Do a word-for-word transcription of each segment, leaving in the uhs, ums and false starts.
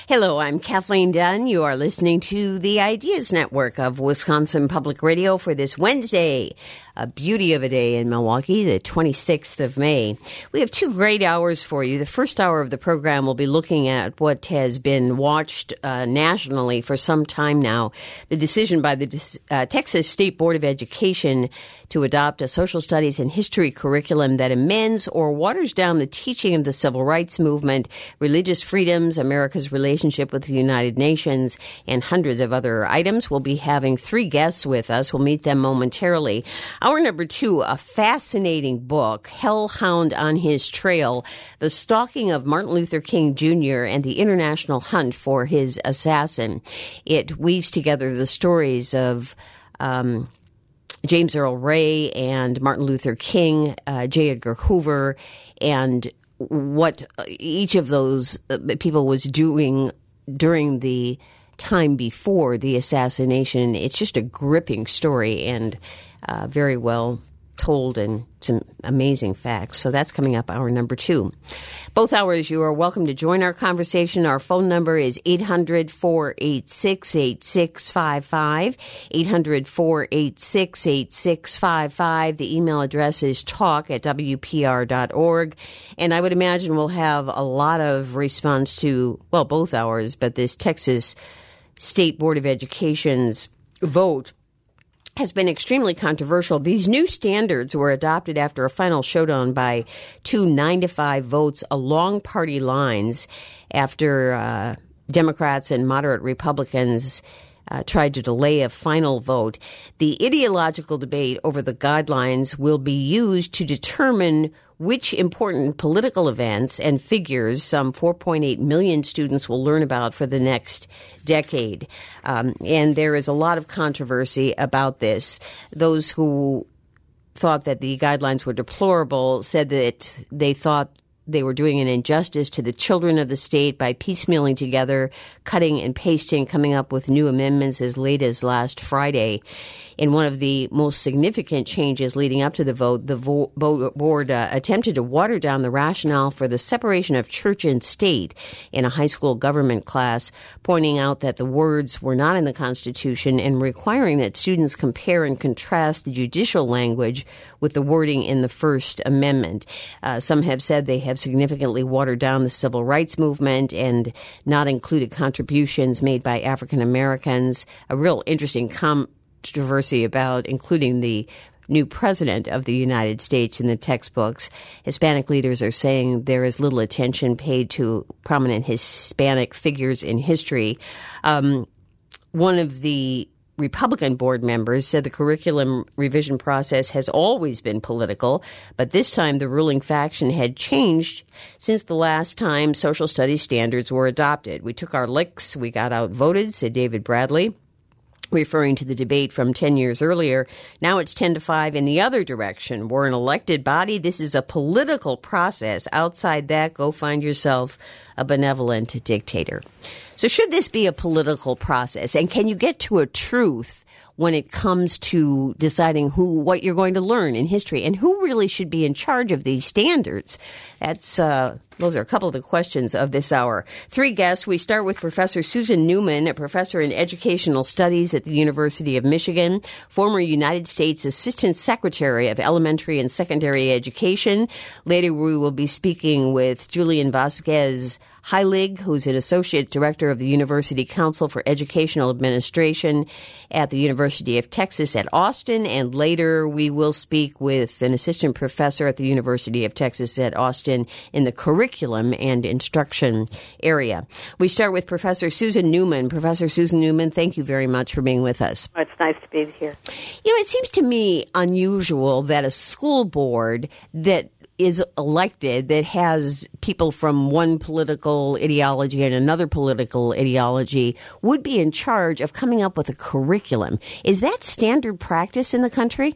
Hello, I'm Kathleen Dunn. You are listening to the Ideas Network of Wisconsin Public Radio for this Wednesday, a beauty of a day in Milwaukee, the twenty-sixth of May. We have two great hours for you. The first hour of the program will be looking at what has been watched uh, nationally for some time now, the decision by the uh, Texas State Board of Education to adopt a social studies and history curriculum that amends or waters down the teaching of the civil rights movement, religious freedoms, America's relationship with the United Nations, and hundreds of other items. We'll be having three guests with us. We'll meet them momentarily. Hour number two, a fascinating book, Hellhound on His Trail, the stalking of Martin Luther King Junior and the international hunt for his assassin. It weaves together the stories of um, James Earl Ray and Martin Luther King, uh, J. Edgar Hoover, and what each of those people was doing during the time before the assassination. It's just a gripping story and uh, very well told and some amazing facts. So that's coming up hour number two. Both hours, you are welcome to join our conversation. Our phone number is eight hundred, four eight six, eight six five five, eight hundred, four eight six, eight six five five. The email address is talk at w p r dot org. And I would imagine we'll have a lot of response to, well, both hours, but this Texas State Board of Education's vote has been extremely controversial. These new standards were adopted after a final showdown by two nine to five votes along party lines after uh, Democrats and moderate Republicans uh, tried to delay a final vote. The ideological debate over the guidelines will be used to determine which important political events and figures some four point eight million students will learn about for the next decade. Um, and there is a lot of controversy about this. Those who thought that the guidelines were deplorable said that they thought they were doing an injustice to the children of the state by piecemealing together, cutting and pasting, coming up with new amendments as late as last Friday. In one of the most significant changes leading up to the vote, the vo- board uh, attempted to water down the rationale for the separation of church and state in a high school government class, pointing out that the words were not in the Constitution and requiring that students compare and contrast the judicial language with the wording in the First Amendment. Uh, some have said they have significantly watered down the civil rights movement and not included contributions made by African Americans. A real interesting com- controversy about including the new president of the United States in the textbooks. Hispanic leaders are saying there is little attention paid to prominent Hispanic figures in history. Um, one of the Republican board members said the curriculum revision process has always been political, but this time the ruling faction had changed since the last time social studies standards were adopted. We took our licks, we got outvoted, said David Bradley, referring to the debate from ten years earlier. Now it's ten to five in the other direction. We're an elected body. This is a political process. Outside that, go find yourself a benevolent dictator. So should this be a political process? And can you get to a truth when it comes to deciding who, what you're going to learn in history and who really should be in charge of these standards? That's, uh, those are a couple of the questions of this hour. Three guests. We start with Professor Susan Newman, a professor in educational studies at the University of Michigan, former United States Assistant Secretary of Elementary and Secondary Education. Later, we will be speaking with Julian Vasquez Heilig, who's an associate director of the University Council for Educational Administration at the University of Texas at Austin. And later we will speak with an assistant professor at the University of Texas at Austin in the curriculum and instruction area. We start with Professor Susan Newman. Professor Susan Newman, thank you very much for being with us. Oh, it's nice to be here. You know, it seems to me unusual that a school board that is elected that has people from one political ideology and another political ideology would be in charge of coming up with a curriculum. Is that standard practice in the country?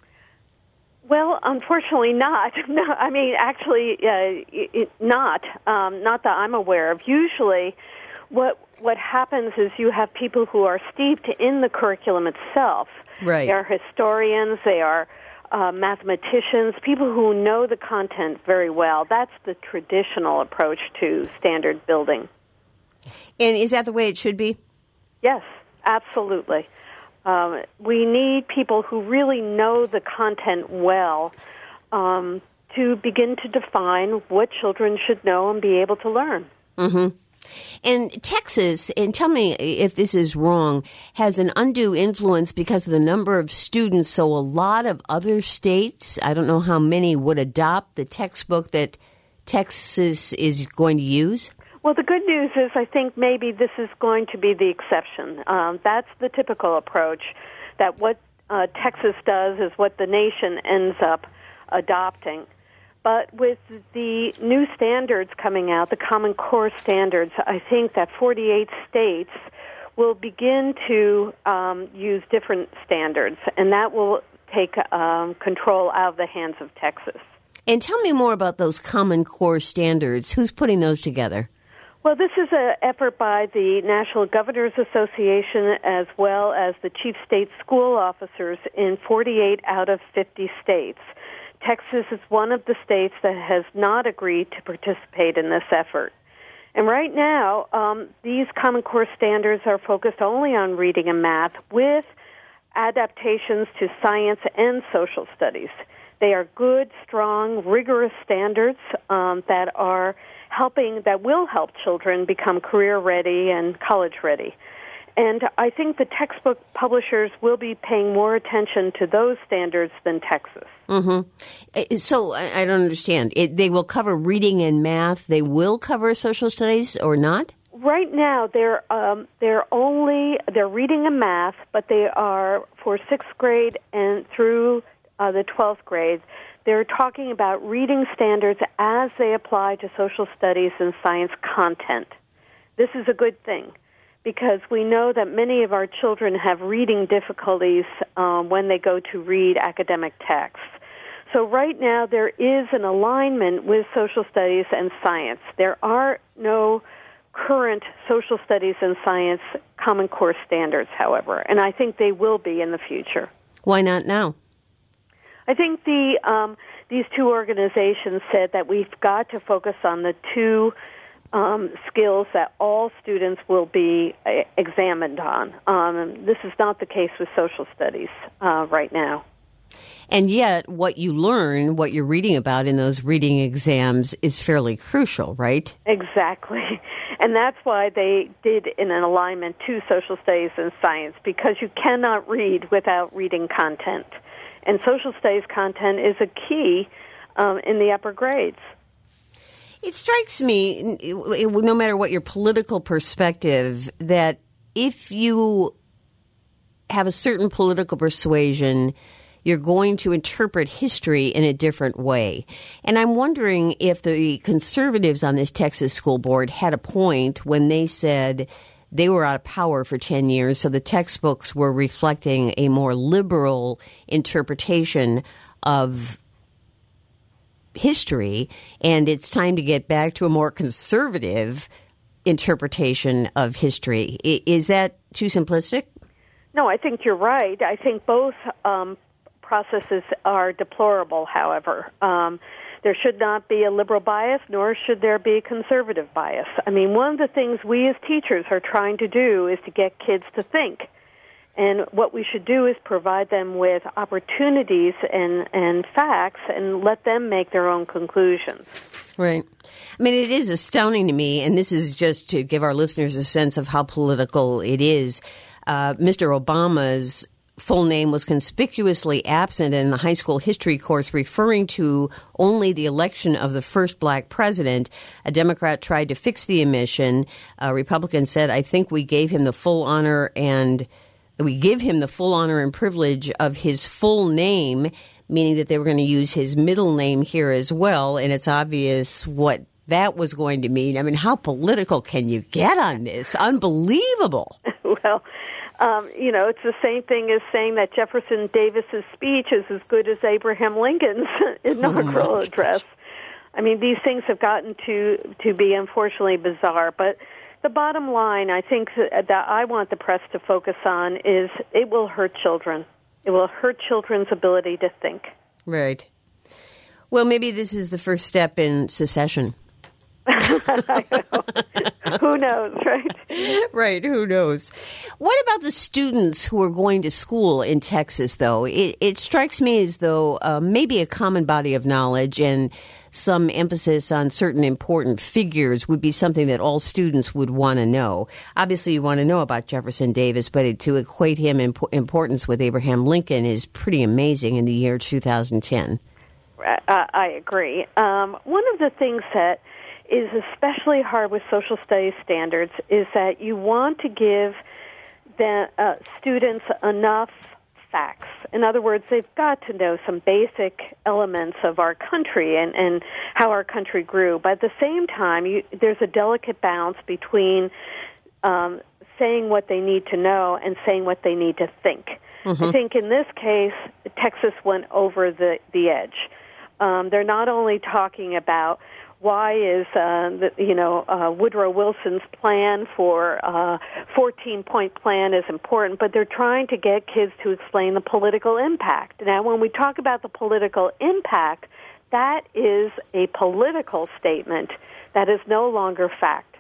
Well, unfortunately not. No, I mean, actually, uh, it, not. Um, not that I'm aware of. Usually, what what happens is you have people who are steeped in the curriculum itself. Right. They are historians. They are Uh, mathematicians, people who know the content very well. That's the traditional approach to standard building. And is that the way it should be? Yes, absolutely. Um, we need people who really know the content well um, to begin to define what children should know and be able to learn. Mm-hmm. And Texas, and tell me if this is wrong, has an undue influence because of the number of students. So a lot of other states, I don't know how many, would adopt the textbook that Texas is going to use? Well, the good news is I think maybe this is going to be the exception. Um, that's the typical approach, that what uh, Texas does is what the nation ends up adopting. But with the new standards coming out, the Common Core standards, I think that forty-eight states will begin to um, use different standards, and that will take um, control out of the hands of Texas. And tell me more about those Common Core standards. Who's putting those together? Well, this is an effort by the National Governors Association as well as the chief state school officers in forty-eight out of fifty states. Texas is one of the states that has not agreed to participate in this effort. And right now, um, these Common Core standards are focused only on reading and math with adaptations to science and social studies. They are good, strong, rigorous standards um, that are helping, that will help children become career ready and college ready. And I think the textbook publishers will be paying more attention to those standards than Texas. Mm-hmm. So I don't understand. It, they will cover reading and math. They will cover social studies or not? Right now, they're um, they're only they're reading and math, but they are for sixth grade and through uh, the twelfth grade. They're talking about reading standards as they apply to social studies and science content. This is a good thing, because we know that many of our children have reading difficulties um, when they go to read academic texts. So right now there is an alignment with social studies and science. There are no current social studies and science Common Core standards, however, and I think they will be in the future. Why not now? I think the um, these two organizations said that we've got to focus on the two Um, skills that all students will be uh, examined on. Um, this is not the case with social studies uh, right now. And yet, what you learn, what you're reading about in those reading exams is fairly crucial, right? Exactly. And that's why they did in an alignment to social studies and science, because you cannot read without reading content. And social studies content is a key um, in the upper grades. It strikes me, no matter what your political perspective, that if you have a certain political persuasion, you're going to interpret history in a different way. And I'm wondering if the conservatives on this Texas school board had a point when they said they were out of power for ten years, so the textbooks were reflecting a more liberal interpretation of history, and it's time to get back to a more conservative interpretation of history. Is that too simplistic? No, I think you're right. I think both um, processes are deplorable, however. Um, there should not be a liberal bias, nor should there be a conservative bias. I mean, one of the things we as teachers are trying to do is to get kids to think. And what we should do is provide them with opportunities and, and facts and let them make their own conclusions. Right. I mean, it is astounding to me, and this is just to give our listeners a sense of how political it is. Uh, Mister Obama's full name was conspicuously absent in the high school history course, referring to only the election of the first black president. A Democrat tried to fix the omission. A Republican said, I think we gave him the full honor and we give him the full honor and privilege of his full name, meaning that they were going to use his middle name here as well. And it's obvious what that was going to mean. I mean, how political can you get on this? Unbelievable. Well, um, you know, it's the same thing as saying that Jefferson Davis's speech is as good as Abraham Lincoln's inaugural oh address. I mean, these things have gotten to, to be unfortunately bizarre, but the bottom line, I think, that I want the press to focus on is it will hurt children. It will hurt children's ability to think. Right. Well, maybe this is the first step in secession. I know. Who knows, right? Right, who knows? What about the students who are going to school in Texas, though? It, it strikes me as though uh, maybe a common body of knowledge and some emphasis on certain important figures would be something that all students would want to know. Obviously, you want to know about Jefferson Davis, but to equate him in importance with Abraham Lincoln is pretty amazing in the year two thousand ten. Uh, I agree. Um, one of the things that is especially hard with social studies standards is that you want to give the uh, students enough facts. In other words, they've got to know some basic elements of our country and, and how our country grew. But at the same time, you, there's a delicate balance between um, saying what they need to know and saying what they need to think. Mm-hmm. I think in this case, Texas went over the, the edge. Um, they're not only talking about why is, uh, the, you know, uh, Woodrow Wilson's plan for uh, fourteen-point plan is important, but they're trying to get kids to explain the political impact. Now, when we talk about the political impact, that is a political statement that is no longer fact.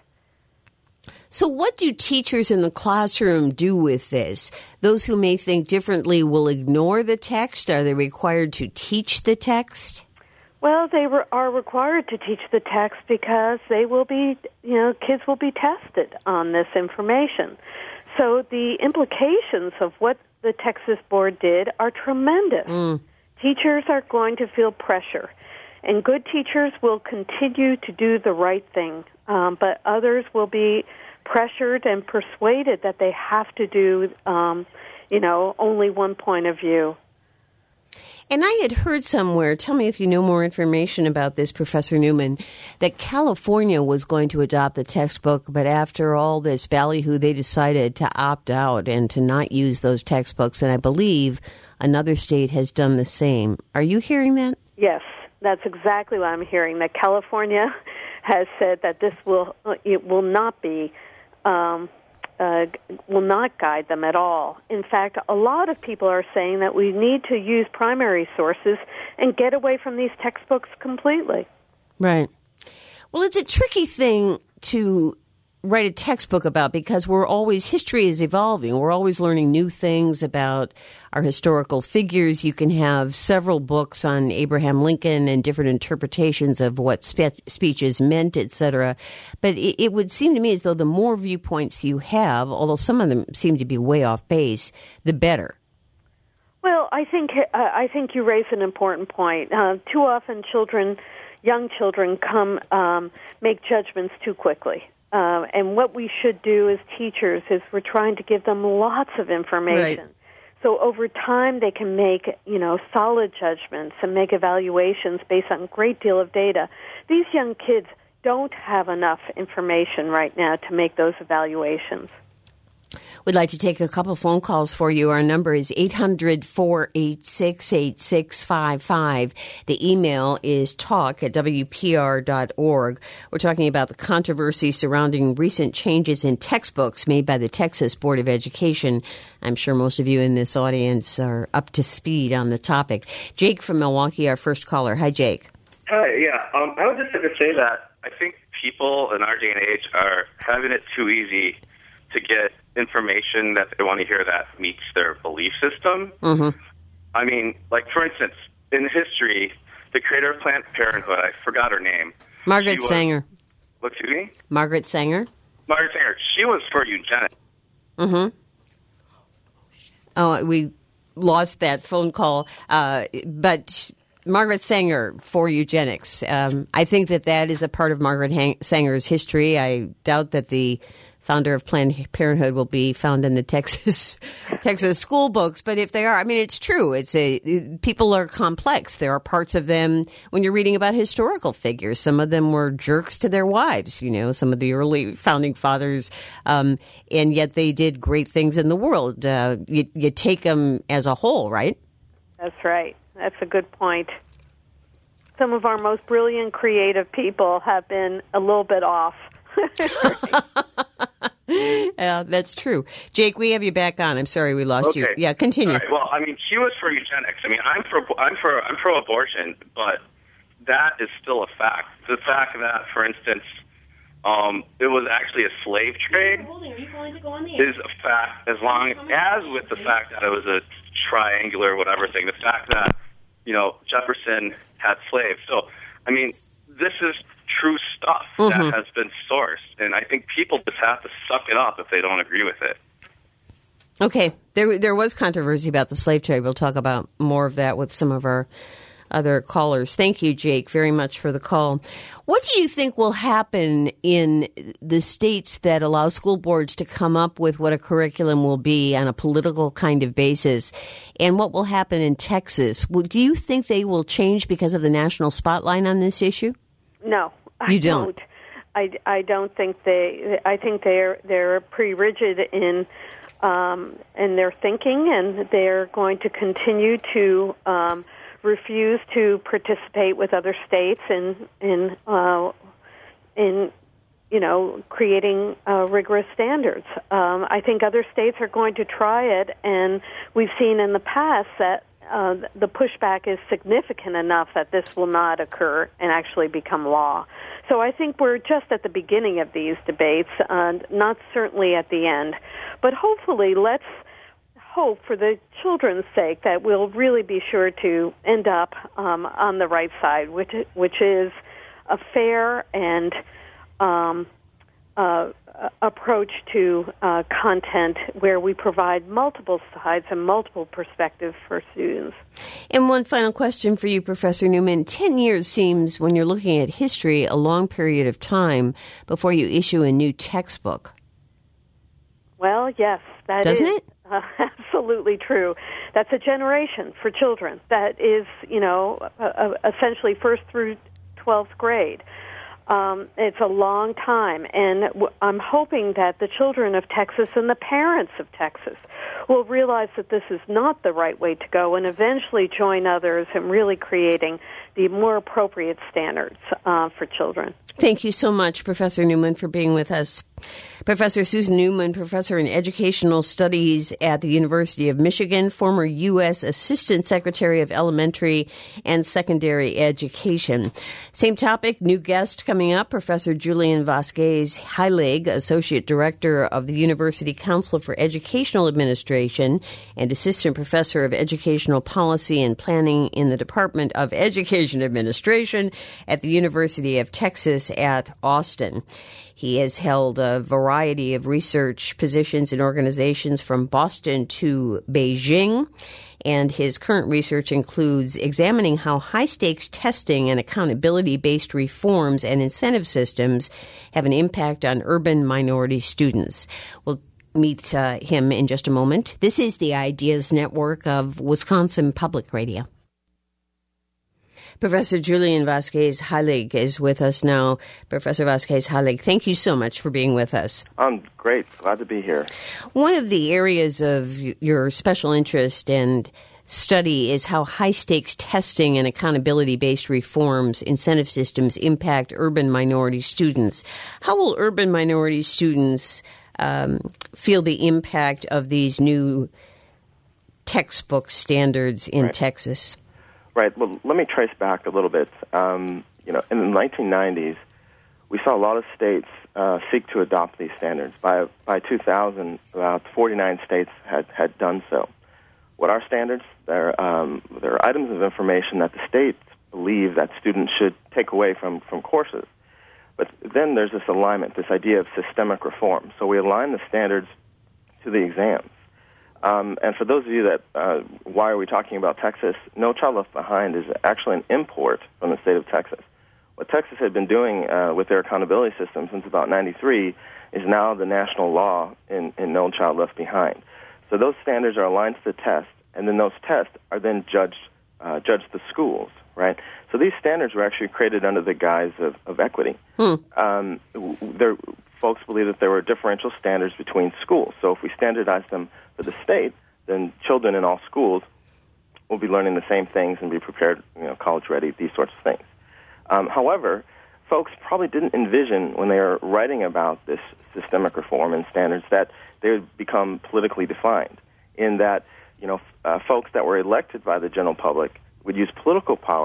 So what do teachers in the classroom do with this? Those who may think differently will ignore the text. Are they required to teach the text? Well, they re- are required to teach the text because they will be, you know, kids will be tested on this information. So the implications of what the Texas board did are tremendous. Mm. Teachers are going to feel pressure, and good teachers will continue to do the right thing, um, but others will be pressured and persuaded that they have to do, um, you know, only one point of view. And I had heard somewhere, tell me if you know more information about this, Professor Newman, that California was going to adopt the textbook, but after all this ballyhoo, they decided to opt out and to not use those textbooks. And I believe another state has done the same. Are you hearing that? Yes, that's exactly what I'm hearing, that California has said that this will it will not be um Uh, will not guide them at all. In fact, a lot of people are saying that we need to use primary sources and get away from these textbooks completely. Right. Well, it's a tricky thing to write a textbook about because we're always, history is evolving. We're always learning new things about our historical figures. You can have several books on Abraham Lincoln and different interpretations of what spe- speeches meant, et cetera. But it, it would seem to me as though the more viewpoints you have, although some of them seem to be way off base, the better. Well, I think uh, I think you raise an important point. Uh, too often children, young children, come um, make judgments too quickly. Uh, and what we should do as teachers is we're trying to give them lots of information. Right. So over time they can make, you know, solid judgments and make evaluations based on a great deal of data. These young kids don't have enough information right now to make those evaluations. We'd like to take a couple phone calls for you. Our number is eight hundred, four eight six, eight six five five. The email is talk at w p r dot org. We're talking about the controversy surrounding recent changes in textbooks made by the Texas Board of Education. I'm sure most of you in this audience are up to speed on the topic. Jake from Milwaukee, our first caller. Hi, Jake. Hi, yeah. Um, I would just like to say that I think people in our day and age are having it too easy to get information that they want to hear that meets their belief system. Mm-hmm. I mean, like, for instance, in history, the creator of Planned Parenthood, I forgot her name. Margaret was, Sanger. What, excuse me? Margaret Sanger. Margaret Sanger. She was for eugenics. Mm-hmm. Oh, we lost that phone call. Uh, but Margaret Sanger for eugenics. Um, I think that that is a part of Margaret Hang- Sanger's history. I doubt that the founder of Planned Parenthood will be found in the Texas Texas school books, but if they are, I mean, it's true. It's a people are complex. There are parts of them when you're reading about historical figures. Some of them were jerks to their wives. You know, some of the early founding fathers, um, and yet they did great things in the world. Uh, you, you take them as a whole, right? That's right. That's a good point. Some of our most brilliant, creative people have been a little bit off. Yeah, that's true. Jake, we have you back on. I'm sorry we lost okay. you. Yeah, continue. Right. Well, I mean, she was for eugenics. I mean, I'm for I'm for I'm pro-abortion, but that is still a fact. The fact that, for instance, um, it was actually a slave trade is a fact, as long as with the fact that it was a triangular whatever thing, the fact that, you know, Jefferson had slaves. So, I mean, this is true stuff mm-hmm. that has been sourced, and I think people just have to suck it up if they don't agree with it. Okay, there there was controversy about the slave trade. We'll talk about more of that with some of our other callers. Thank you, Jake, very much for the call. What do you think will happen in the states that allow school boards to come up with what a curriculum will be on a political kind of basis, and what will happen in Texas? Do you think they will change because of the national spotlight on this issue? No, I you don't. don't. I, I don't think they. I think they're they're pretty rigid in um, in their thinking, and they're going to continue to um, refuse to participate with other states in in uh, in you know creating uh, rigorous standards. Um, I think other states are going to try it, and we've seen in the past that uh, the pushback is significant enough that this will not occur and actually become law. So I think we're just at the beginning of these debates, and not certainly at the end. But hopefully, let's hope for the children's sake that we'll really be sure to end up um, on the right side, which which is a fair and um, uh, approach to uh, content where we provide multiple sides and multiple perspectives for students. And one final question for you, Professor Newman. Ten years seems, when you're looking at history, a long period of time before you issue a new textbook. Well, yes, that Doesn't is it? Uh, absolutely true. That's a generation for children. That is, you know, uh, essentially first through twelfth grade. Um, it's a long time, and w- I'm hoping that the children of Texas and the parents of Texas will realize that this is not the right way to go and eventually join others in really creating the more appropriate standards uh, for children. Thank you so much, Professor Newman, for being with us. Professor Susan Newman, professor in educational studies at the University of Michigan, former U S Assistant Secretary of Elementary and Secondary Education. Same topic, new guest coming up, Professor Julian Vasquez Heilig, Associate Director of the University Council for Educational Administration and Assistant Professor of Educational Policy and Planning in the Department of Education Administration at the University of Texas at Austin. He has held a variety of research positions in organizations from Boston to Beijing, and his current research includes examining how high-stakes testing and accountability-based reforms and incentive systems have an impact on urban minority students. We'll meet uh, him in just a moment. This is the Ideas Network of Wisconsin Public Radio. Professor Julian Vasquez Heilig is with us now. Professor Vasquez Heilig, thank you so much for being with us. I'm great. Glad to be here. One of the areas of your special interest and study is how high-stakes testing and accountability-based reforms, incentive systems impact urban minority students. How will urban minority students um, feel the impact of these new textbook standards in right. Texas? Right. Well, let me trace back a little bit. Um, you know, in the nineteen nineties, we saw a lot of states uh, seek to adopt these standards. By by two thousand, about forty-nine states had, had done so. What are standards? They're, um, they're items of information that the states believe that students should take away from, from courses. But then there's this alignment, this idea of systemic reform. So we align the standards to the exams. Um, and for those of you that, uh, why are we talking about Texas? No Child Left Behind is actually an import from the state of Texas. What Texas had been doing uh, with their accountability system since about ninety-three is now the national law in, in No Child Left Behind. So those standards are aligned to the test, and then those tests are then judged, uh, judged the schools, right? So these standards were actually created under the guise of, of equity. Hmm. Um, there, folks believe that there were differential standards between schools. So if we standardize them for the state, then children in all schools will be learning the same things and be prepared, you know, college ready, these sorts of things. Um, however, folks probably didn't envision when they were writing about this systemic reform and standards that they would become politically defined, in that, you know, uh, folks that were elected by the general public would use political power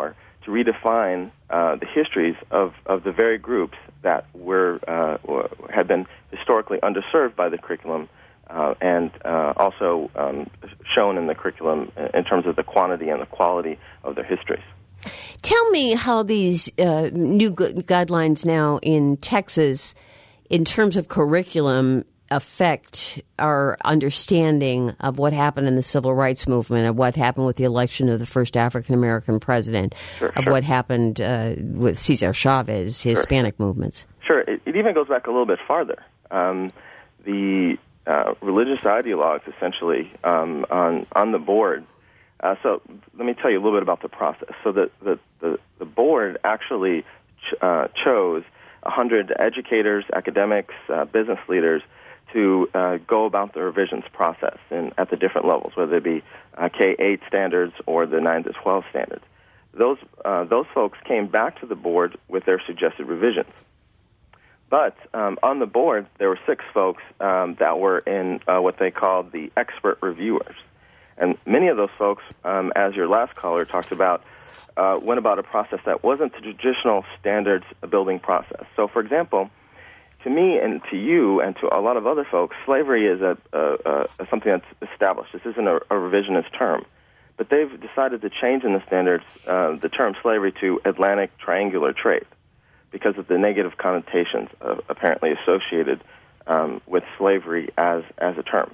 to redefine uh, the histories of, of the very groups that were uh, had been historically underserved by the curriculum, uh, and uh, also um, shown in the curriculum in terms of the quantity and the quality of their histories. Tell me how these uh, new gu- guidelines now in Texas, in terms of curriculum, affect our understanding of what happened in the civil rights movement, of what happened with the election of the first African-American president, sure, of sure. what happened uh, with Cesar Chavez, Hispanic sure. movements. Sure. It, it even goes back a little bit farther. Um, the uh, religious ideologues, essentially, um, on, on the board. Uh, so let me tell you a little bit about the process. So the, the, the, the board actually ch- uh, chose one hundred educators, academics, uh, business leaders to uh, go about the revisions process in, at the different levels, whether it be uh, K eight standards or the nine to twelve standards. Those, uh, those folks came back to the board with their suggested revisions. But um, on the board, there were six folks um, that were in uh, what they called the expert reviewers. And many of those folks, um, as your last caller talked about, uh, went about a process that wasn't the traditional standards building process. So, for example, to me and to you and to a lot of other folks, slavery is a, a, a something that's established. This isn't a, a revisionist term. But they've decided to change in the standards uh, the term slavery to Atlantic triangular trade because of the negative connotations of, apparently associated um, with slavery as, as a term.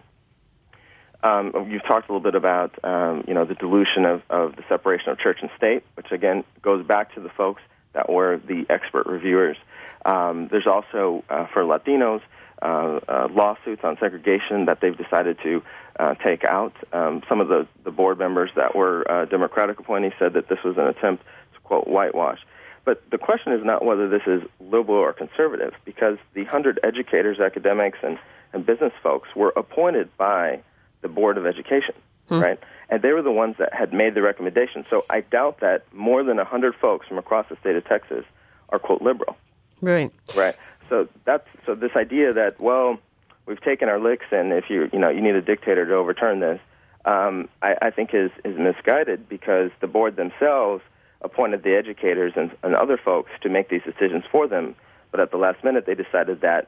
Um, you've talked a little bit about, um, you know, the dilution of, of the separation of church and state, which, again, goes back to the folks that were the expert reviewers. Um, there's also, uh, for Latinos, uh, uh, lawsuits on segregation that they've decided to uh, take out. Um, some of the, the board members that were uh, Democratic appointees said that this was an attempt to, quote, whitewash. But the question is not whether this is liberal or conservative, because the one hundred educators, academics, and, and business folks were appointed by the Board of Education, hmm. right? And they were the ones that had made the recommendation. So I doubt that more than one hundred folks from across the state of Texas are, quote, liberal. Right. Right. So that's so this idea that, well, we've taken our licks, and if you you know you need a dictator to overturn this, um, I, I think is is misguided, because the board themselves appointed the educators and, and other folks to make these decisions for them, but at the last minute they decided that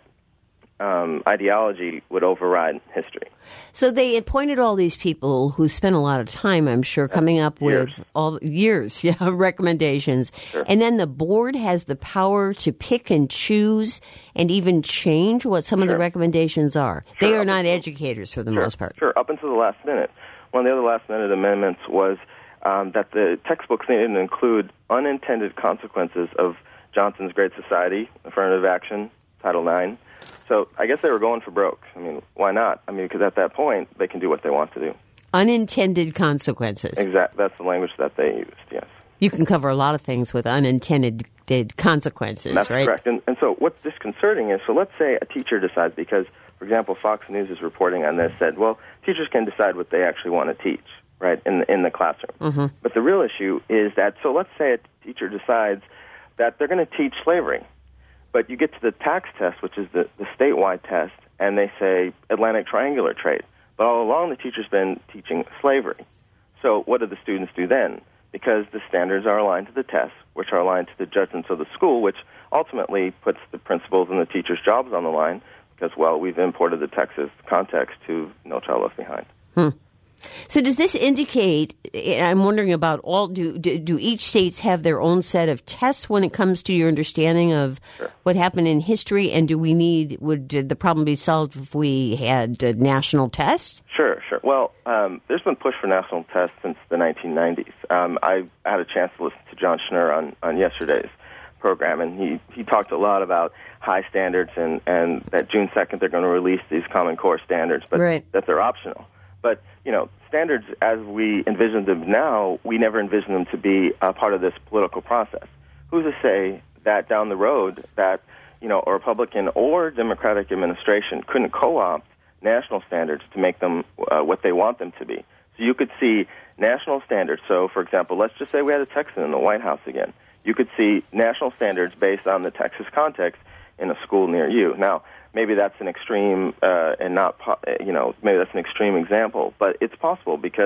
Um, ideology would override history. So they appointed all these people who spent a lot of time, I'm sure, coming up with years. all years, yeah, recommendations. Sure. And then the board has the power to pick and choose and even change what some sure. of the recommendations are. Sure. They are up not until, educators for the sure, most part. Sure, up until the last minute. One of the other last-minute amendments was um, that the textbooks needed to include unintended consequences of Johnson's Great Society, affirmative action, Title nine. So I guess they were going for broke. I mean, why not? I mean, because at that point, they can do what they want to do. Unintended consequences. Exactly. That's the language that they used, yes. You can cover a lot of things with unintended consequences, That's right? correct. And, and so what's disconcerting is, so let's say a teacher decides, because, for example, Fox News is reporting on this, said, well, teachers can decide what they actually want to teach, right, in the, in the classroom. Mm-hmm. But the real issue is that, so let's say a teacher decides that they're going to teach slavery. But you get to the tax test, which is the, the statewide test, and they say Atlantic triangular trade. But all along, the teacher's been teaching slavery. So what do the students do then? Because the standards are aligned to the tests, which are aligned to the judgments of the school, which ultimately puts the principals and the teachers' jobs on the line, because, well, we've imported the Texas context to No Child Left Behind. Hmm. So does this indicate, I'm wondering about all, do, do do each states have their own set of tests when it comes to your understanding of sure. what happened in history, and do we need, would the problem be solved if we had a national test? Sure, sure. Well, um, there's been push for national tests since the nineteen nineties. Um, I had a chance to listen to John Schnurr on, on yesterday's program, and he, he talked a lot about high standards and, and that June second they're going to release these Common Core standards, but right. that they're optional. But, you know, standards as we envision them now, we never envision them to be a part of this political process. Who's to say that down the road that, you know, a Republican or Democratic administration couldn't co-opt national standards to make them uh, what they want them to be? So you could see national standards. So, for example, let's just say we had a Texan in the White House again. You could see national standards based on the Texas context in a school near you. Now, maybe that's an extreme uh, and not, po- you know, maybe that's an extreme example, but it's possible because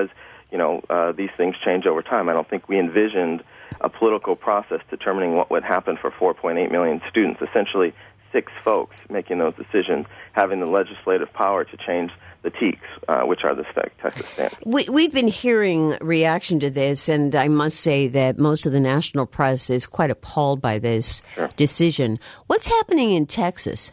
you know, uh, these things change over time. I don't think we envisioned a political process determining what would happen for four point eight million students. Essentially, six folks making those decisions, having the legislative power to change the T E Ks, uh, which are the Texas standards. We, we've been hearing reaction to this, and I must say that most of the national press is quite appalled by this sure. decision. What's happening in Texas?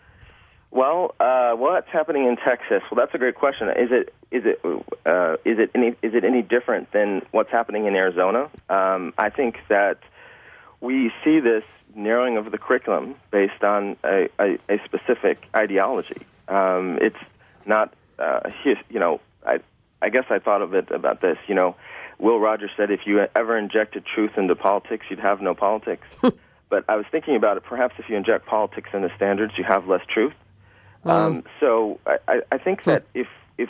Well, uh, what's happening in Texas? Well, that's a great question. Is it is it uh, is it any is it any different than what's happening in Arizona? Um, I think that we see this narrowing of the curriculum based on a, a, a specific ideology. Um, it's not, uh, his, you know, I, I guess I thought of it about this, you know, Will Rogers said if you ever injected truth into politics, you'd have no politics. But I was thinking about it, perhaps if you inject politics into standards, you have less truth. Mm. Um, so I, I think that if if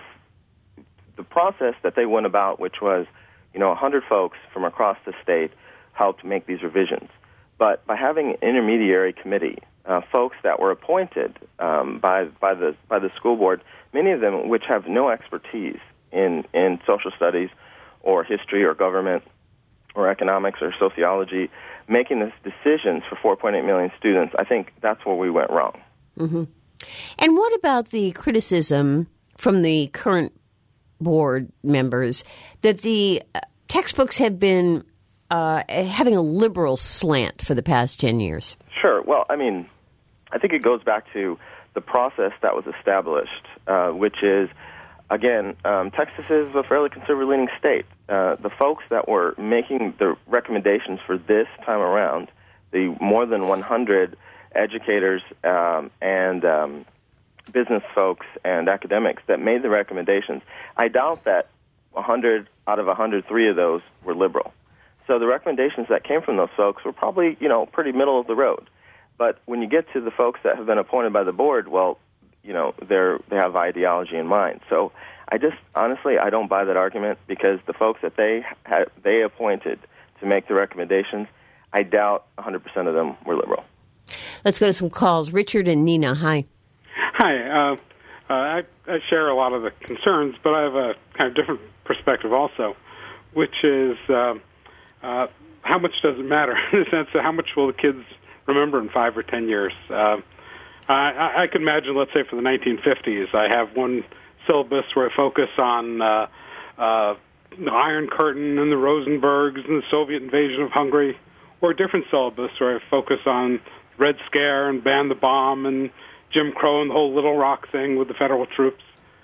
the process that they went about, which was, you know, one hundred folks from across the state helped make these revisions, but by having an intermediary committee, uh, folks that were appointed um, by by the by the school board, many of them which have no expertise in, in social studies or history or government or economics or sociology, making these decisions for four point eight million students, I think that's where we went wrong. Mm-hmm. And what about the criticism from the current board members that the uh, textbooks have been uh, having a liberal slant for the past ten years? Sure. Well, I mean, I think it goes back to the process that was established, uh, which is, again, um, Texas is a fairly conservative-leaning state. Uh, the folks that were making the recommendations for this time around, the more than one hundred educators um, and um, business folks and academics that made the recommendations, I doubt that one hundred out of one hundred three of those were liberal. So the recommendations that came from those folks were probably, you know, pretty middle of the road. But when you get to the folks that have been appointed by the board, well, you know, they're they have ideology in mind. So I just, honestly, I don't buy that argument because the folks that they had, they appointed to make the recommendations, I doubt one hundred percent of them were liberal. Let's go to some calls. Richard and Nina, hi. Hi. Uh, uh, I, I share a lot of the concerns, but I have a kind of different perspective also, which is uh, uh, how much does it matter in the sense of how much will the kids remember in five or ten years? Uh, I, I can imagine, let's say, for the nineteen fifties, I have one syllabus where I focus on uh, uh, the Iron Curtain and the Rosenbergs and the Soviet invasion of Hungary, or a different syllabus where I focus on Red Scare and Ban the Bomb and Jim Crow and the whole Little Rock thing with the federal troops.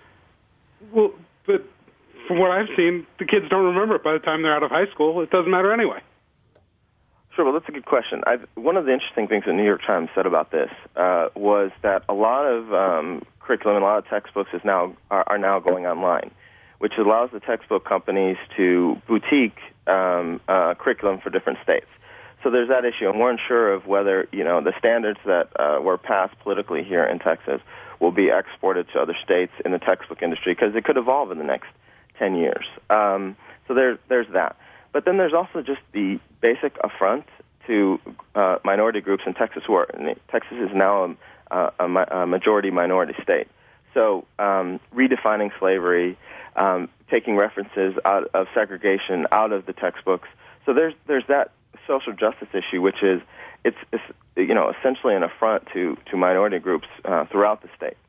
Well, but from what I've seen, the kids don't remember it by the time they're out of high school. It doesn't matter anyway. Sure, well, that's a good question. I've, one of the interesting things the New York Times said about this uh, was that a lot of um, curriculum and a lot of textbooks is now are, are now going online, which allows the textbook companies to boutique um, uh, curriculum for different states. So there's that issue, and we're unsure of whether, you know, the standards that uh, were passed politically here in Texas will be exported to other states in the textbook industry, because it could evolve in the next ten years. Um, so there, there's that. But then there's also just the basic affront to uh, minority groups in Texas who are, Texas is now a, a, a majority minority state. So um, redefining slavery, um, taking references out of segregation out of the textbooks. So there's there's that social justice issue, which is it's, it's you know essentially an affront to to minority groups uh, throughout the state.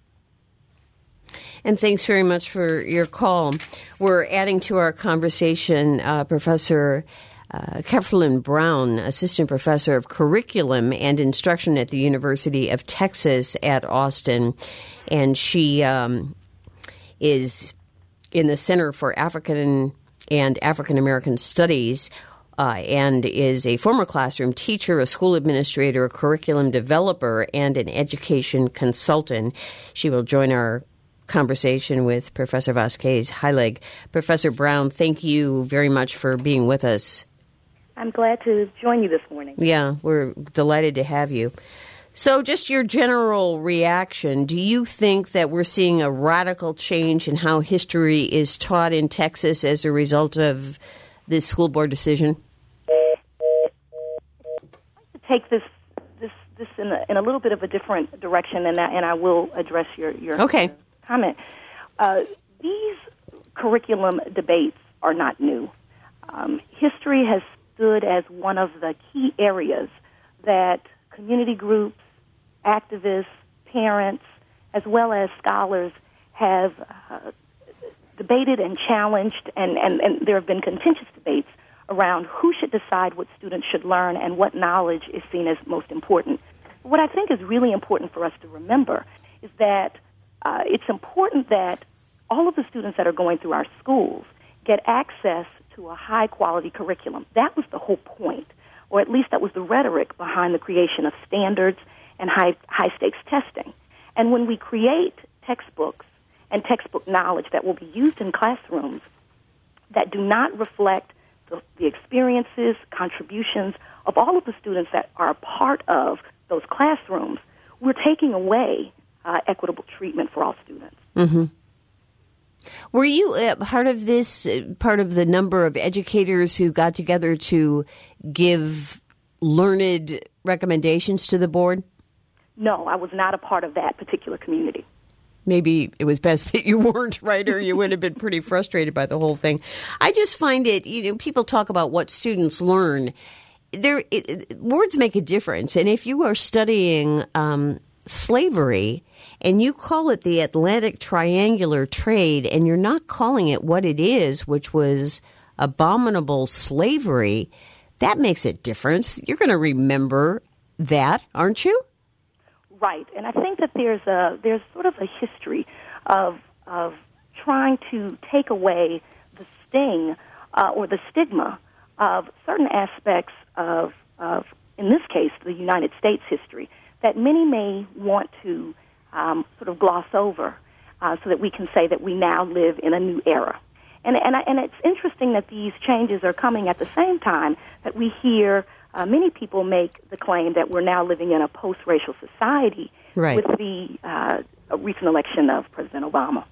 And thanks very much for your call. We're adding to our conversation uh, Professor uh, Kathleen Brown, Assistant Professor of Curriculum and Instruction at the University of Texas at Austin, and she um, is in the Center for African and African American Studies. Uh, and is a former classroom teacher, a school administrator, a curriculum developer, and an education consultant. She will join our conversation with Professor Vasquez-Heilig. Professor Brown, thank you very much for being with us. I'm glad to join you this morning. Yeah, we're delighted to have you. So just your general reaction, do you think that we're seeing a radical change in how history is taught in Texas as a result of this school board decision? Take this this this in a, in a little bit of a different direction, and that, and I will address your your okay. comment. Uh, these curriculum debates are not new. Um, history has stood as one of the key areas that community groups, activists, parents, as well as scholars have uh, debated and challenged, and, and, and there have been contentious debates around who should decide what students should learn and what knowledge is seen as most important. What I think is really important for us to remember is that uh, it's important that all of the students that are going through our schools get access to a high-quality curriculum. That was the whole point, or at least that was the rhetoric behind the creation of standards and high, high-stakes testing. And when we create textbooks and textbook knowledge that will be used in classrooms that do not reflect the, the experiences, contributions of all of the students that are a part of those classrooms, we're taking away uh, equitable treatment for all students. Mm-hmm. Were you uh, part of this, uh, part of the number of educators who got together to give learned recommendations to the board? No, I was not a part of that particular community. Maybe it was best that you weren't, right, or you would have been pretty frustrated by the whole thing. I just find it, you know, people talk about what students learn. There, it, it, words make a difference. And if you are studying um, slavery and you call it the Atlantic Triangular Trade and you're not calling it what it is, which was abominable slavery, that makes a difference. You're going to remember that, aren't you? Right, and I think that there's a there's sort of a history of of trying to take away the sting uh, or the stigma of certain aspects of of in this case the United States history that many may want to um, sort of gloss over, uh, so that we can say that we now live in a new era. And and I, and it's interesting that these changes are coming at the same time that we hear. Uh, many people make the claim that we're now living in a post-racial society, right, with the uh, recent election of President Obama.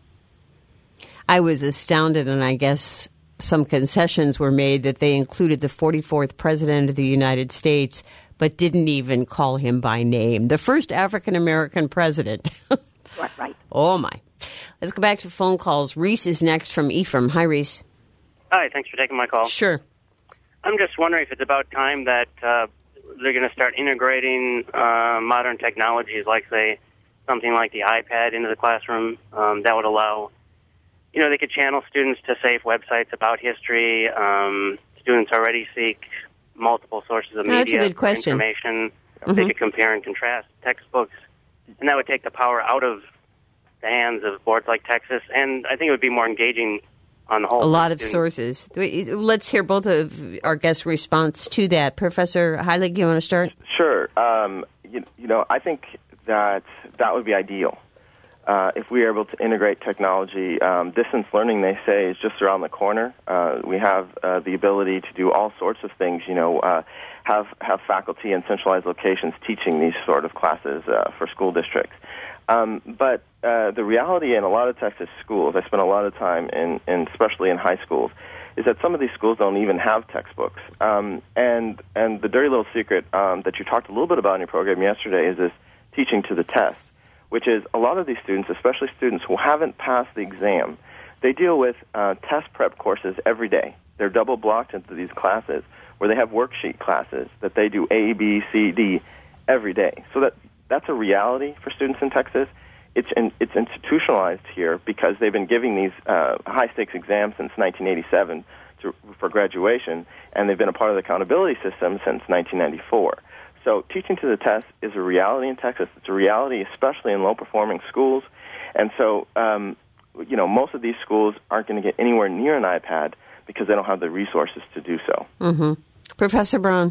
I was astounded, and I guess some concessions were made that they included the forty-fourth President of the United States, but didn't even call him by name. The first African-American president. Right, right. Oh, my. Let's go back to phone calls. Reese is next from Ephraim. Hi, Reese. Hi, thanks for taking my call. Sure. I'm just wondering if it's about time that uh, they're going to start integrating uh, modern technologies, like, say, something like the iPad into the classroom. Um, that would allow, you know, they could channel students to safe websites about history. Um, students already seek multiple sources of no, media that's a good for question. information. Mm-hmm. They could compare and contrast textbooks, and that would take the power out of the hands of boards like Texas, and I think it would be more engaging on the whole. A lot of sources. Let's hear both of our guests' response to that. Professor Heilig, you want to start? Sure. Um, you, you know, I think that that would be ideal. Uh, if we are able to integrate technology, um, distance learning, they say, is just around the corner. Uh, we have uh, the ability to do all sorts of things, you know, uh, have, have faculty in centralized locations teaching these sort of classes uh, for school districts. Um, but uh, the reality in a lot of Texas schools, I spent a lot of time in, in especially in high schools, is that some of these schools don't even have textbooks. Um, and and the dirty little secret um, that you talked a little bit about in your program yesterday is this teaching to the test, which is a lot of these students, especially students who haven't passed the exam, they deal with uh, test prep courses every day. They're double blocked into these classes where they have worksheet classes that they do A, B, C, D every day. So that that's a reality for students in Texas. It's in, it's institutionalized here because they've been giving these uh, high-stakes exams since nineteen eighty-seven to, for graduation, and they've been a part of the accountability system since nineteen ninety-four. So teaching to the test is a reality in Texas. It's a reality especially in low-performing schools. And so, um, you know, most of these schools aren't going to get anywhere near an iPad because they don't have the resources to do so. Mm-hmm. Professor Braun.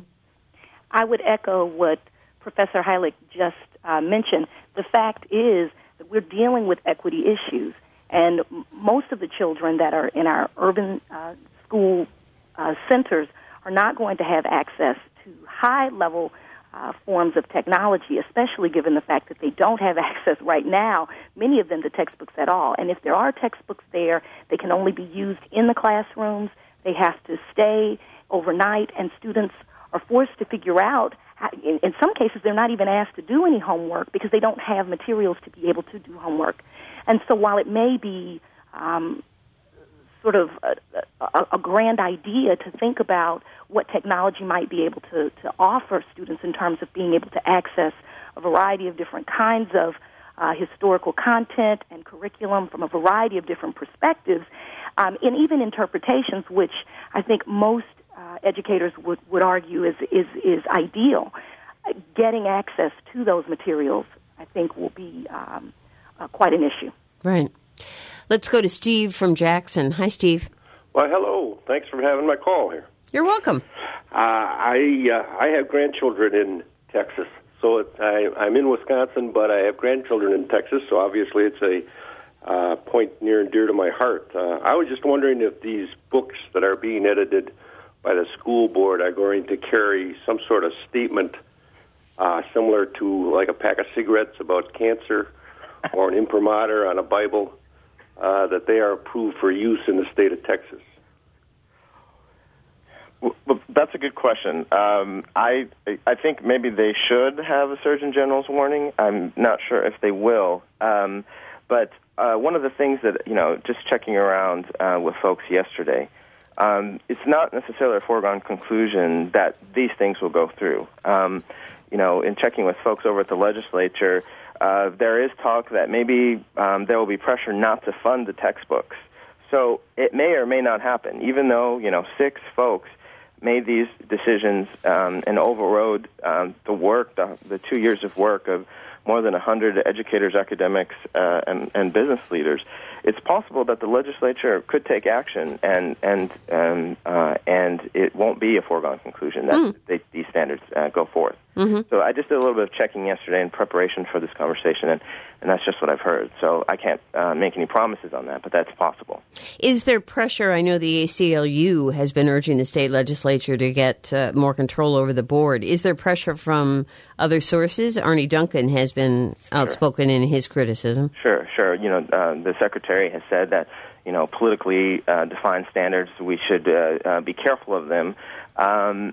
I would echo what Professor Heilig just uh, mentioned. The fact is that we're dealing with equity issues, and m- most of the children that are in our urban uh, school uh, centers are not going to have access to high-level uh, forms of technology, especially given the fact that they don't have access right now, many of them, to textbooks at all. And if there are textbooks there, they can only be used in the classrooms. They have to stay overnight, and students are forced to figure out. In, in some cases, they're not even asked to do any homework because they don't have materials to be able to do homework. And so while it may be um, sort of a, a, a grand idea to think about what technology might be able to, to offer students in terms of being able to access a variety of different kinds of uh, historical content and curriculum from a variety of different perspectives, um, and even interpretations, which I think most uh, educators would, would argue is, is, is ideal. Getting access to those materials, I think, will be um, uh, quite an issue. Right. Let's go to Steve from Jackson. Hi, Steve. Well, hello. Thanks for having my call here. You're welcome. Uh, I uh, I have grandchildren in Texas, so it, I, I'm in Wisconsin, but I have grandchildren in Texas, so obviously it's a uh, point near and dear to my heart. Uh, I was just wondering if these books that are being edited by the school board are going to carry some sort of statement uh, similar to like a pack of cigarettes about cancer or an imprimatur on a Bible, uh, that they are approved for use in the state of Texas. Well, that's a good question. Um, I I think maybe they should have a Surgeon General's warning. I'm not sure if they will. Um, but uh, one of the things that, you know, just checking around uh, with folks yesterday, um, it's not necessarily a foregone conclusion that these things will go through. Um, you know, in checking with folks over at the legislature, uh, there is talk that maybe um, there will be pressure not to fund the textbooks. So it may or may not happen, even though, you know, six folks made these decisions um, and overrode um, the work, the, the two years of work of more than one hundred educators, academics, uh, and, and business leaders. It's possible that the legislature could take action, and and um, uh, and it won't be a foregone conclusion that mm. they, these standards uh, go forth. Mm-hmm. So I just did a little bit of checking yesterday in preparation for this conversation, and, and that's just what I've heard. So I can't uh, make any promises on that, but that's possible. Is there pressure? I know the A C L U has been urging the state legislature to get uh, more control over the board. Is there pressure from other sources? Arnie Duncan has been outspoken sure. in his criticism. Sure, sure. You know, uh, the secretary has said that, you know, politically uh, defined standards, we should uh, uh, be careful of them. Um,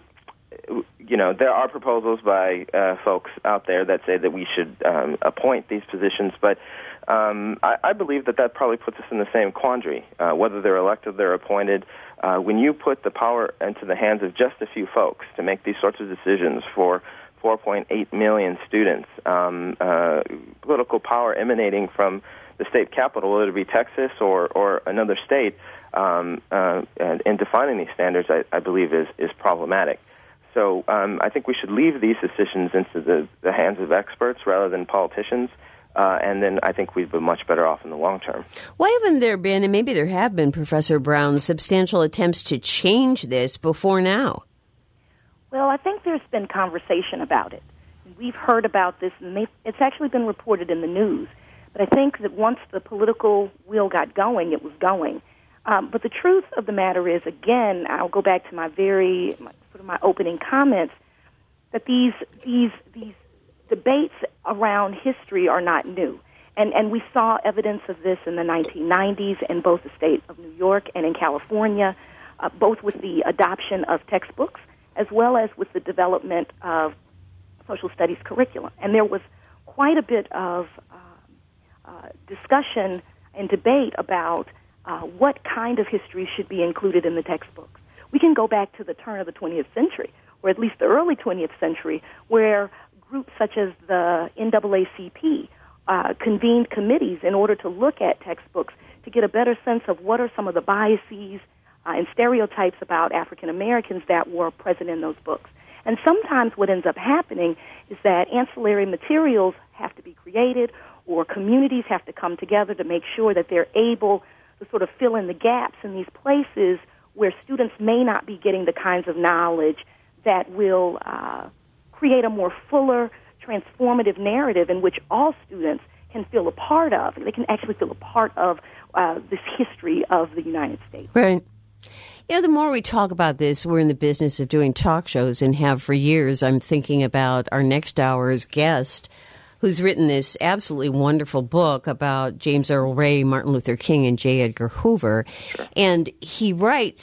you know, there are proposals by uh, folks out there that say that we should um, appoint these positions, but um, I, I believe that that probably puts us in the same quandary, uh, whether they're elected, they're appointed. Uh, when you put the power into the hands of just a few folks to make these sorts of decisions for four point eight million students, um, uh, political power emanating from the state capital, whether it be Texas or, or another state, um, uh, and, and defining these standards, I, I believe, is, is problematic. So um, I think we should leave these decisions into the, the hands of experts rather than politicians, uh, and then I think we'd be much better off in the long term. Why haven't there been, and maybe there have been, Professor Brown, substantial attempts to change this before now? Well, I think there's been conversation about it. We've heard about this, and it's actually been reported in the news. But I think that once the political wheel got going, it was going. Um, but the truth of the matter is, again, I'll go back to my very my, sort of my opening comments, that these these these debates around history are not new, and and we saw evidence of this in the nineteen nineties in both the state of New York and in California, uh, both with the adoption of textbooks as well as with the development of social studies curriculum, and there was quite a bit of uh, uh, discussion and debate about Uh, what kind of history should be included in the textbooks. We can go back to the turn of the twentieth century, or at least the early twentieth century, where groups such as the N double A C P uh, convened committees in order to look at textbooks to get a better sense of what are some of the biases uh, and stereotypes about African Americans that were present in those books. And sometimes what ends up happening is that ancillary materials have to be created, or communities have to come together to make sure that they're able to sort of fill in the gaps in these places where students may not be getting the kinds of knowledge that will uh, create a more fuller, transformative narrative in which all students can feel a part of. They can actually feel a part of uh, this history of the United States. Right. Yeah, the more we talk about this, we're in the business of doing talk shows and have for years. I'm thinking about our next hour's guest, who's written this absolutely wonderful book about James Earl Ray, Martin Luther King, and J. Edgar Hoover. Sure. And he writes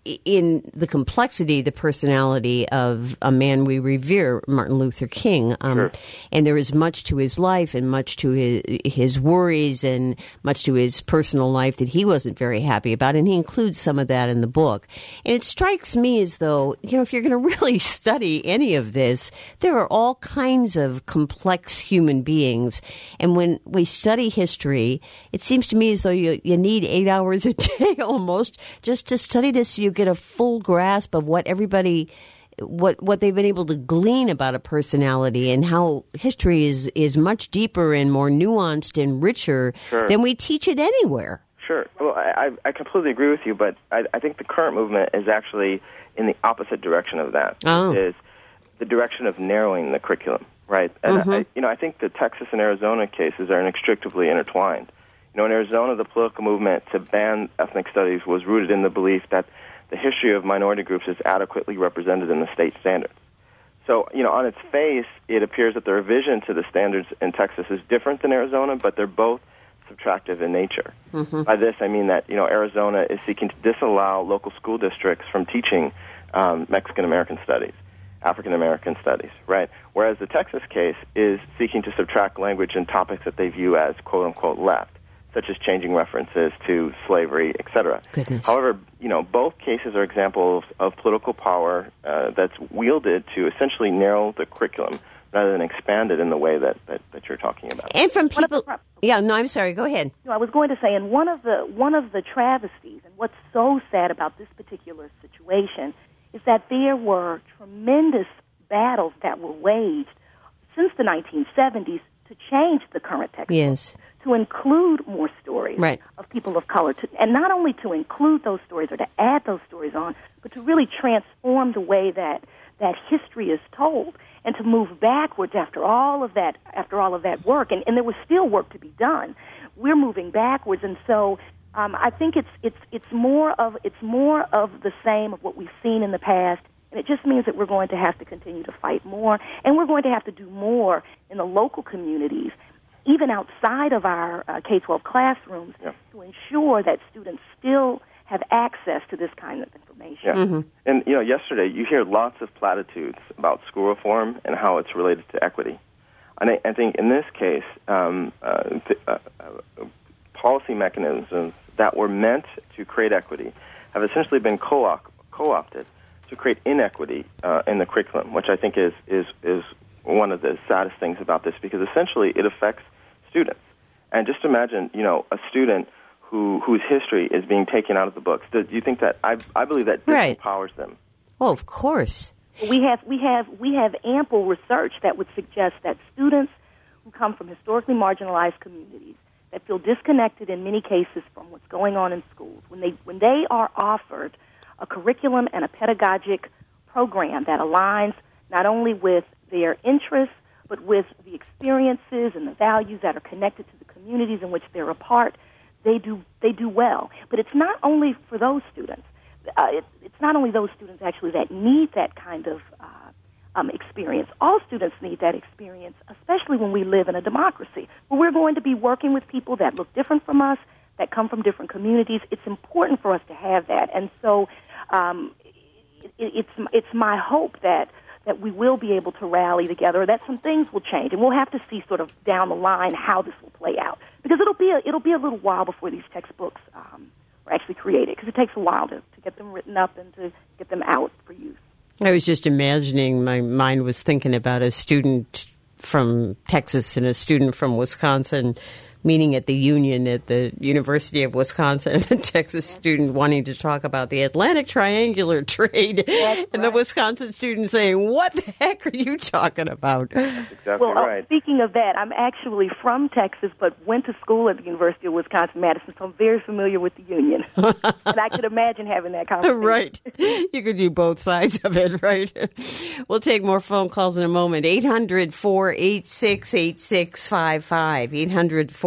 in the complexity, the personality of a man we revere, Martin Luther King. Um, sure. And there is much to his life and much to his, his worries and much to his personal life that he wasn't very happy about. And he includes some of that in the book. And it strikes me as though, you know, if you're going to really study any of this, there are all kinds of complex human beings. And when we study history, it seems to me as though you, you need eight hours a day almost just to study this so you get a full grasp of what everybody, what what they've been able to glean about a personality and how history is, is much deeper and more nuanced and richer sure. than we teach it anywhere. Sure. Well, I, I completely agree with you, but I, I think the current movement is actually in the opposite direction of that. Oh. It is the direction of narrowing the curriculum, right? And mm-hmm. I, you know, I think the Texas and Arizona cases are inextricably intertwined. You know, in Arizona, the political movement to ban ethnic studies was rooted in the belief that the history of minority groups is adequately represented in the state standards. So, you know, on its face, it appears that the revision to the standards in Texas is different than Arizona, but they're both subtractive in nature. Mm-hmm. By this, I mean that, you know, Arizona is seeking to disallow local school districts from teaching um, Mexican-American studies, African-American studies, right? Whereas the Texas case is seeking to subtract language and topics that they view as quote-unquote left, such as changing references to slavery, et cetera. Goodness. However, you know, both cases are examples of political power uh, that's wielded to essentially narrow the curriculum rather than expand it in the way that, that, that you're talking about. And from people, the, yeah, no, I'm sorry. Go ahead. No, I was going to say, and one of the one of the travesties, and what's so sad about this particular situation, is that there were tremendous battles that were waged since the nineteen seventies to change the current textbook. Yes. To include more stories right. of people of color, to, and not only to include those stories or to add those stories on, but to really transform the way that that history is told, and to move backwards after all of that after all of that work. And, and there was still work to be done. We're moving backwards, and so um, I think it's it's it's more of it's more of the same of what we've seen in the past. And it just means that we're going to have to continue to fight more, and we're going to have to do more in the local communities, even outside of our uh, K twelve classrooms, yeah. to ensure that students still have access to this kind of information. Yeah. Mm-hmm. And, you know, yesterday you hear lots of platitudes about school reform and how it's related to equity. And I, I think in this case, um, uh, th- uh, uh, policy mechanisms that were meant to create equity have essentially been co-op- co-opted to create inequity uh, in the curriculum, which I think is, is, is one of the saddest things about this, because essentially it affects students. And just imagine, you know, a student who whose history is being taken out of the books. Do you think that, I, I believe that right. disempowers them. Oh, of course. We have we have we have ample research that would suggest that students who come from historically marginalized communities that feel disconnected in many cases from what's going on in schools, when they when they are offered a curriculum and a pedagogic program that aligns not only with their interests, but with the experiences and the values that are connected to the communities in which they're a part, they do they do well. But it's not only for those students. Uh, it, it's not only those students actually that need that kind of uh, um, experience. All students need that experience, especially when we live in a democracy, where we're going to be working with people that look different from us, that come from different communities. It's important for us to have that, and so um, it, it's it's my hope that. that we will be able to rally together, that some things will change, and we'll have to see sort of down the line how this will play out, because it'll be a, it'll be a little while before these textbooks um, are actually created, because it takes a while to, to get them written up and to get them out for use. I was just imagining, my mind was thinking about a student from Texas and a student from Wisconsin meeting at the Union at the University of Wisconsin, and the Texas student wanting to talk about the Atlantic Triangular Trade, That's and right. the Wisconsin student saying, "What the heck are you talking about?" That's exactly well, right. uh, speaking of that, I'm actually from Texas, but went to school at the University of Wisconsin-Madison, so I'm very familiar with the Union. And I could imagine having that conversation. Right. You could do both sides of it, right? We'll take more phone calls in a moment. eight hundred, four eight six, eight six five five. eight hundred, four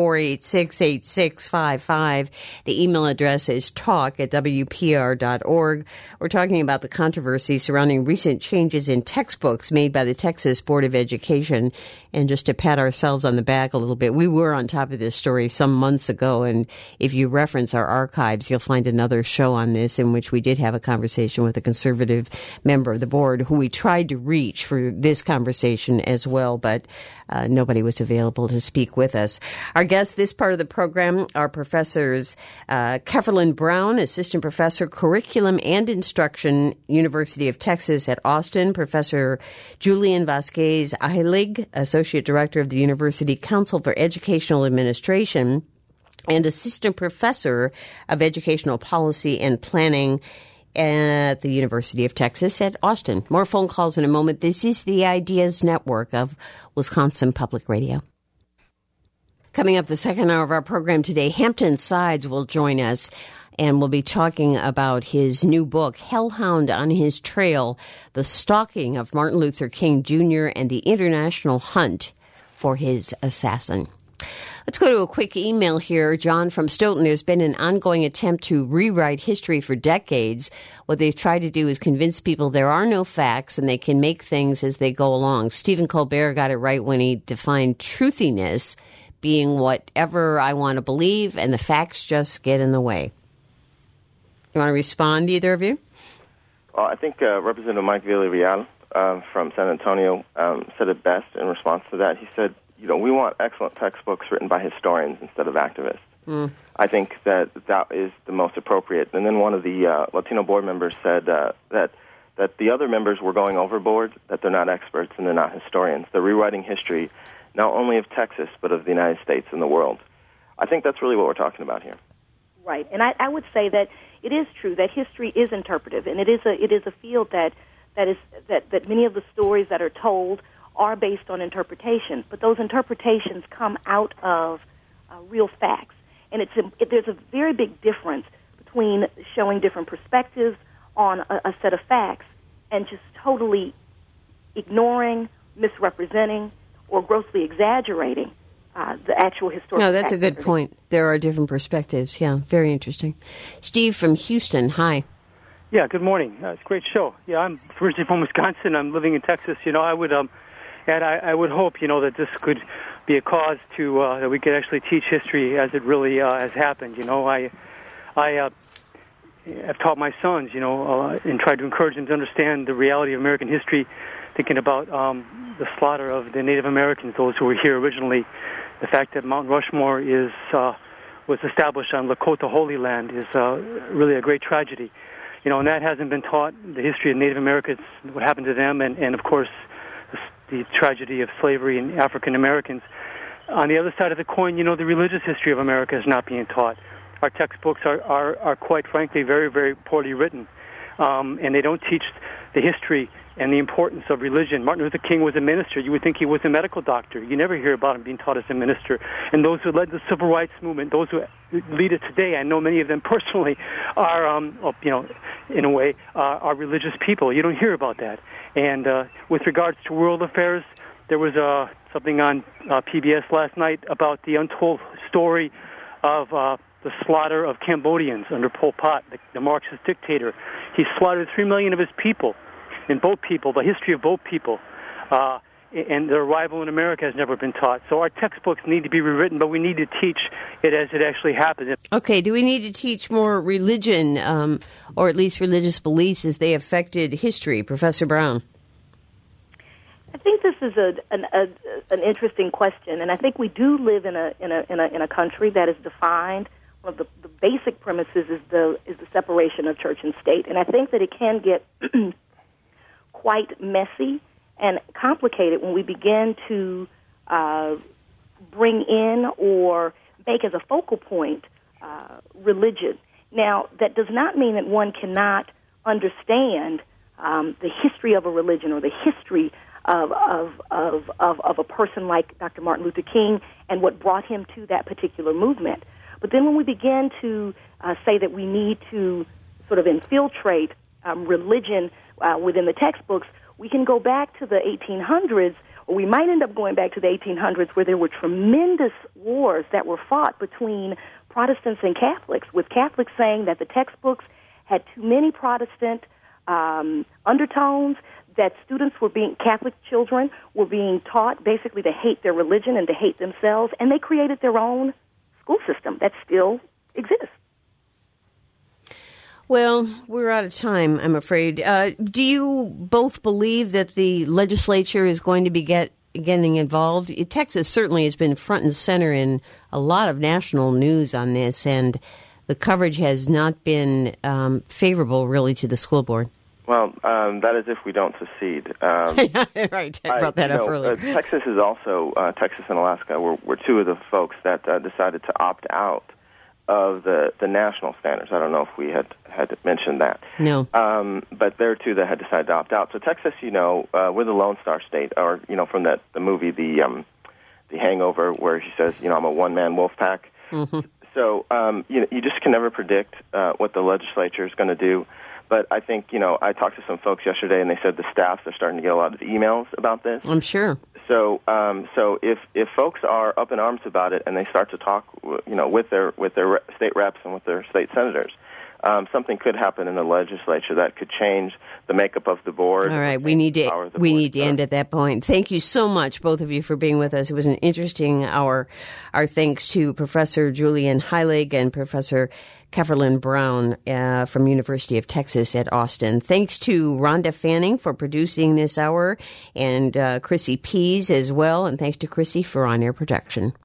four eight six, eight six five five. The email address is talk at w p r dot org. We're talking about the controversy surrounding recent changes in textbooks made by the Texas Board of Education. And just to pat ourselves on the back a little bit, we were on top of this story some months ago, and if you reference our archives, you'll find another show on this in which we did have a conversation with a conservative member of the board who we tried to reach for this conversation as well, but uh, nobody was available to speak with us. Our guests this part of the program are Professors uh, Kefferlin Brown, Assistant Professor, Curriculum and Instruction, University of Texas at Austin, Professor Julian Vasquez Ahilig, Associate Director of the University Council for Educational Administration, and Assistant Professor of Educational Policy and Planning at the University of Texas at Austin. More phone calls in a moment. This is the Ideas Network of Wisconsin Public Radio. Coming up the second hour of our program today, Hampton Sides will join us, and we'll be talking about his new book, Hellhound on His Trail, The Stalking of Martin Luther King Junior and the International Hunt for His Assassin. Let's go to a quick email here. John from Stoughton. There's been an ongoing attempt to rewrite history for decades. What they've tried to do is convince people there are no facts and they can make things as they go along. Stephen Colbert got it right when he defined truthiness being whatever I want to believe, and the facts just get in the way. You want to respond, either of you? Well, I think uh, Representative Mike Villarreal uh, from San Antonio um, said it best in response to that. He said, you know, we want excellent textbooks written by historians instead of activists. Mm. I think that that is the most appropriate. And then one of the uh, Latino board members said uh, that that the other members were going overboard, that they're not experts and they're not historians. They're rewriting history not only of Texas, but of the United States and the world. I think that's really what we're talking about here. Right. And I, I would say that it is true that history is interpretive, and it is a it is a field that that is that, that many of the stories that are told are based on interpretation, but those interpretations come out of uh, real facts. And it's a, it, there's a very big difference between showing different perspectives on a, a set of facts and just totally ignoring, misrepresenting, or grossly exaggerating uh, the actual historical No, that's facts. a good point. There are different perspectives. Yeah, very interesting. Steve from Houston, hi. Yeah, good morning. Uh, it's a great show. Yeah, I'm originally from Wisconsin. I'm living in Texas. You know, I would... um. And I, I would hope, you know, that this could be a cause to uh, that we could actually teach history as it really uh, has happened. You know, I, I uh, have taught my sons, you know, uh, and tried to encourage them to understand the reality of American history, thinking about um, the slaughter of the Native Americans, those who were here originally. The fact that Mount Rushmore is uh, was established on Lakota Holy Land is uh, really a great tragedy. You know, and that hasn't been taught. The history of Native Americans, what happened to them, and, and of course, the tragedy of slavery and African Americans. On the other side of the coin, you know, the religious history of America is not being taught. Our textbooks are, are, are quite frankly, very, very poorly written, um, and they don't teach the history and the importance of religion. Martin Luther King was a minister. You would think he was a medical doctor. You never hear about him being taught as a minister. And those who led the civil rights movement, those who lead it today, I know many of them personally, are, um, you know, in a way, uh, are religious people. You don't hear about that. And uh, with regards to world affairs, there was uh, something on uh, P B S last night about the untold story of uh, the slaughter of Cambodians under Pol Pot, the, the Marxist dictator. He slaughtered three million of his people. And both people, the history of both people, uh, and their arrival in America has never been taught. So our textbooks need to be rewritten, but we need to teach it as it actually happened. Okay, do we need to teach more religion, um, or at least religious beliefs as they affected history? Professor Brown. I think this is a, an, a, an interesting question, and I think we do live in a in a in a, in a country that is defined. One of the, the basic premises is the is the separation of church and state, and I think that it can get quite messy and complicated when we begin to uh, bring in or make as a focal point uh, religion. Now, that does not mean that one cannot understand um, the history of a religion or the history of, of, of, of, of a person like Doctor Martin Luther King and what brought him to that particular movement. But then when we begin to uh, say that we need to sort of infiltrate um, religion Uh, within the textbooks, we can go back to the eighteen hundreds or we might end up going back to the eighteen hundreds where there were tremendous wars that were fought between Protestants and Catholics, with Catholics saying that the textbooks had too many Protestant um, undertones, that students were being, Catholic children were being taught basically to hate their religion and to hate themselves, and they created their own school system that still exists. Well, we're out of time, I'm afraid. Uh, do you both believe that the legislature is going to be get, getting involved? Texas certainly has been front and center in a lot of national news on this, and the coverage has not been um, favorable, really, to the school board. Well, um, that is if we don't secede. Um, right, I brought that I, up know, earlier. Uh, Texas is also, uh, Texas and Alaska were, were two of the folks that uh, decided to opt out of the, the national standards. I don't know if we had, had mentioned that. No. Um, but there are two that had decided to opt out. So Texas, you know, uh, we're the Lone Star State, or, you know, from that the movie, The um, The Hangover, where he says, you know, I'm a one-man wolf pack. Mm-hmm. So, um, you know, you just can never predict uh, what the legislature is going to do. But I think, you know, I talked to some folks yesterday, and they said the staffs are starting to get a lot of emails about this. I'm sure. So, um, so if if folks are up in arms about it, and they start to talk, you know, with their with their state reps and with their state senators, um, something could happen in the legislature that could change the makeup of the board. All right, we need to we need to end at that point. Thank you so much, both of you, for being with us. It was an interesting hour. Our thanks to Professor Julian Heilig and Professor Kefferlin Brown uh, from University of Texas at Austin. Thanks to Rhonda Fanning for producing this hour, and uh, Chrissy Pease as well. And thanks to Chrissy for on-air production.